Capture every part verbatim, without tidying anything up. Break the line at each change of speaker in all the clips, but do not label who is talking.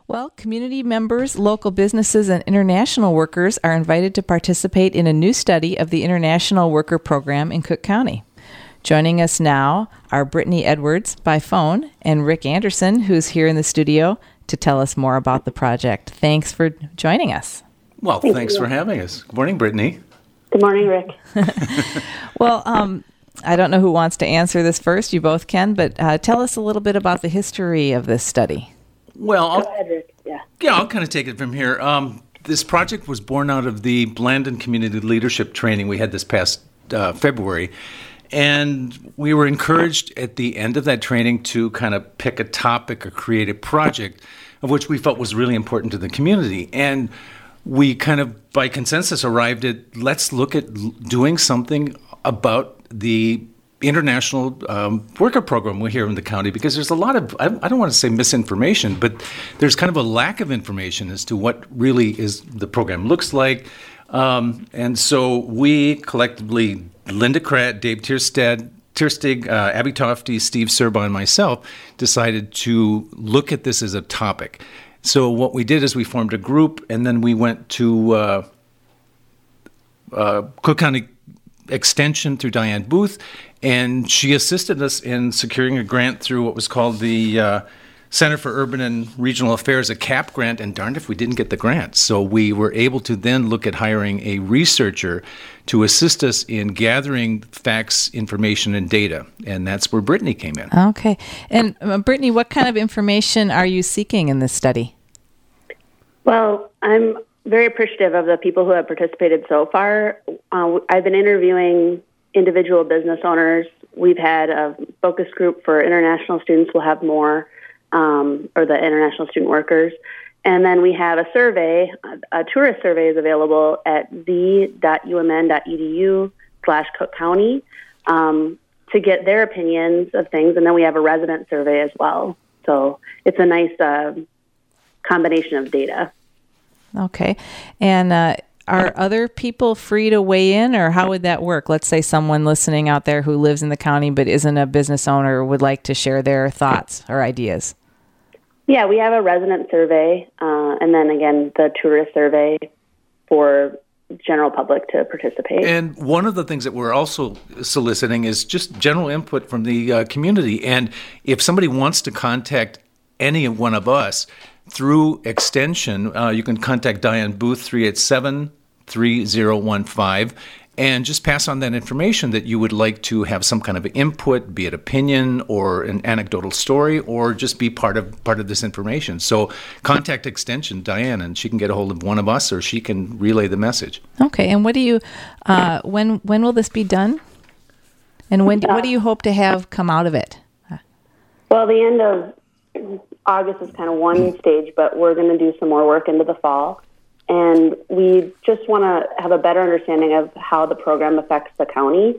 Well, community members, local businesses, and international workers are invited to participate in a new study of the International Worker Program in Cook County. Joining us now are Brittany Edwards by phone and Rick Anderson, who's here in the studio to tell us more about the project. Thanks for joining us.
Well,
Thank
thanks
you.
for having us. Good morning, Brittany.
Good morning, Rick.
Well, um, I don't know who wants to answer this first. You both can, but uh, tell us a little bit about the history of this study.
Well, I'll,
Go ahead, Rick. Yeah.
yeah, I'll kind of take it from here. Um, this project was born out of the Blandon Community Leadership Training we had this past uh, February. And we were encouraged at the end of that training to kind of pick a topic or create a project of which we felt was really important to the community. And we kind of, by consensus, arrived at let's look at doing something about the International um, Worker Program here in the county, because there's a lot of, I, I don't want to say misinformation, but there's kind of a lack of information as to what really is the program looks like. Um, and so we collectively, Linda Kratt, Dave Tierstead, Tierstig, uh, Abby Tofty, Steve Serba, and myself decided to look at this as a topic. So what we did is we formed a group, and then we went to uh, uh, Cook County Extension through Diane Booth, and she assisted us in securing a grant through what was called the uh, Center for Urban and Regional Affairs, a CAP grant, and darned if we didn't get the grant. So we were able to then look at hiring a researcher to assist us in gathering facts, information, and data, and that's where Brittany came in.
Okay. And uh, Brittany, what kind of information are you seeking in this study?
Well, I'm very appreciative of the people who have participated so far. Uh, I've been interviewing individual business owners. We've had a focus group for international students. We'll have more, um, or the international student workers. And then we have a survey. A tourist survey is available at v.umn.edu slash Cook County um, to get their opinions of things. And then we have a resident survey as well. So it's a nice uh, combination of data.
Okay. And uh, are other people free to weigh in, or how would that work? Let's say someone listening out there who lives in the county but isn't a business owner would like to share their thoughts or ideas.
Yeah, we have a resident survey, uh, and then again, the tourist survey for general public to participate.
And one of the things that we're also soliciting is just general input from the uh, community. And if somebody wants to contact any one of us through Extension, uh, you can contact Diane Booth, three eight seven, three zero one five, and just pass on that information that you would like to have some kind of input, be it opinion or an anecdotal story, or just be part of part of this information. So contact Extension, Diane, and she can get a hold of one of us, or she can relay the message.
Okay. And what do you, uh, when when will this be done? And when what do you hope to have come out of it?
Well, the end of August is kind of one stage, but we're going to do some more work into the fall. And we just want to have a better understanding of how the program affects the county.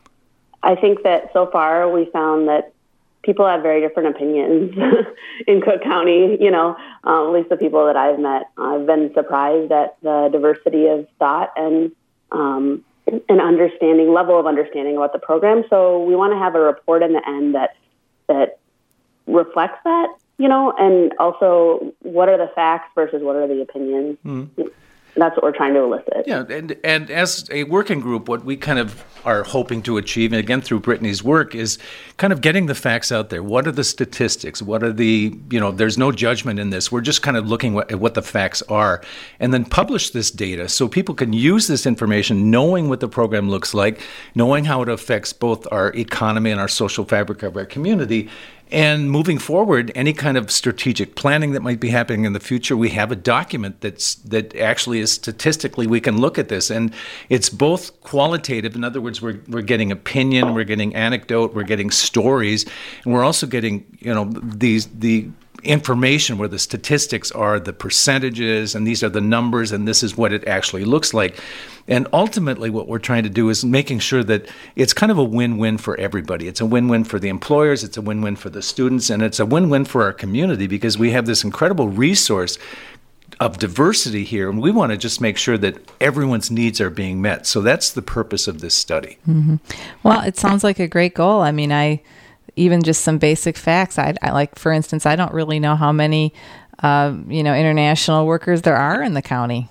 I think that so far we found that people have very different opinions in Cook County. You know, uh, at least the people that I've met, I've been surprised at the diversity of thought and um, an understanding, level of understanding about the program. So we want to have a report in the end that that reflects that. You know, and also what are the facts versus what are the opinions? Mm. That's what we're trying to elicit.
Yeah, and and as a working group, what we kind of are hoping to achieve, and again through Brittany's work, is kind of getting the facts out there. What are the statistics? What are the, you know, there's no judgment in this. We're just kind of looking at what the facts are, and then publish this data so people can use this information, knowing what the program looks like, knowing how it affects both our economy and our social fabric of our community. And moving forward, any kind of strategic planning that might be happening in the future, we have a document that's that actually is statistically, we can look at this. And it's both qualitative. In other words, we're we're getting opinion, we're getting anecdote, we're getting stories, and we're also getting, you know, these the information where the statistics are the percentages, and these are the numbers, and this is what it actually looks like. And ultimately what we're trying to do is making sure that it's kind of a win-win for everybody. It's a win-win for the employers, it's a win-win for the students, and it's a win-win for our community, because we have this incredible resource of diversity here, and we want to just make sure that everyone's needs are being met. So that's the purpose of this study.
Mm-hmm. Well, it sounds like a great goal. I mean, I even just some basic facts. I, I like, for instance, I don't really know how many uh, you know, international workers there are in the county.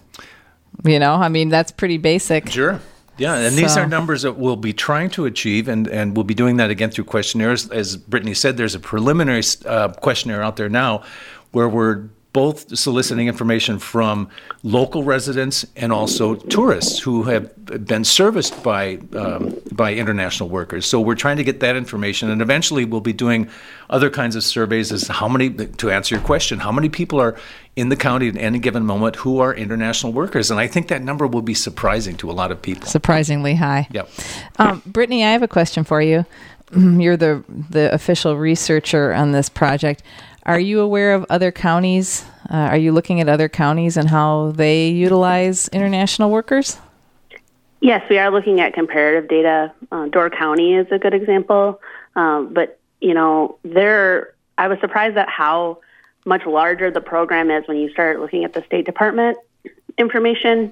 You know, I mean, that's pretty basic.
Sure. Yeah, and
So-
these are numbers that we'll be trying to achieve, and, and we'll be doing that again through questionnaires. As Brittany said, there's a preliminary uh, questionnaire out there now where we're both soliciting information from local residents and also tourists who have been serviced by um, by international workers. So we're trying to get that information, and eventually we'll be doing other kinds of surveys as how many, to answer your question, how many people are in the county at any given moment who are international workers. And I think that number will be surprising to a lot of people.
Surprisingly high.
Yep.
Um, Brittany, I have a question for you. You're the the official researcher on this project. Are you aware of other counties? Uh, are you looking at other counties and how they utilize international workers?
Yes, we are looking at comparative data. Uh, Door County is a good example. Um, but, you know, there, I was surprised at how much larger the program is when you start looking at the State Department information.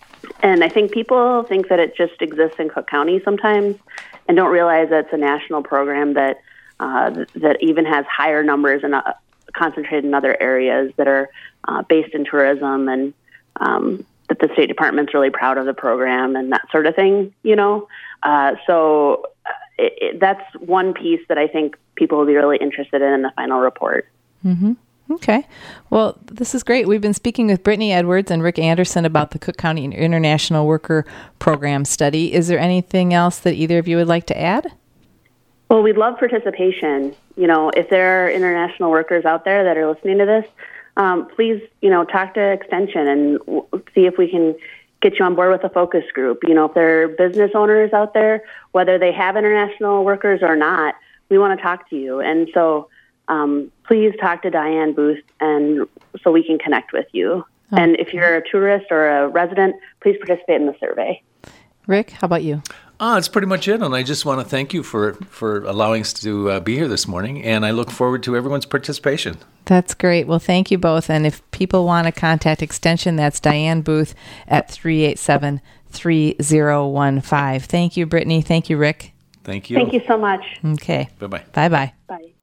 And I think people think that it just exists in Cook County sometimes and don't realize that it's a national program that uh, th- that even has higher numbers and uh, concentrated in other areas that are uh, based in tourism, and um, that the State Department's really proud of the program and that sort of thing, you know. Uh, so it, it, that's one piece that I think people will be really interested in in the final report.
Mm-hmm. Okay. Well, this is great. We've been speaking with Brittany Edwards and Rick Anderson about the Cook County International Worker Program study. Is there anything else that either of you would like to add?
Well, we'd love participation. You know, if there are international workers out there that are listening to this, um, please, you know, talk to Extension and w- see if we can get you on board with a focus group. You know, if there are business owners out there, whether they have international workers or not, we want to talk to you. And so um, please talk to Diane Booth and so we can connect with you.
Okay.
And if you're a tourist or a resident, please participate in the survey.
Rick, how about you?
Ah, that's pretty much it. And I just want to thank you for, for allowing us to uh, be here this morning. And I look forward to everyone's participation.
That's great. Well, thank you both. And if people want to contact Extension, that's Diane Booth at three eight seven, three zero one five. Thank you, Brittany. Thank you, Rick.
Thank you.
Thank you so much.
Okay.
Bye-bye.
Bye-bye.
Bye.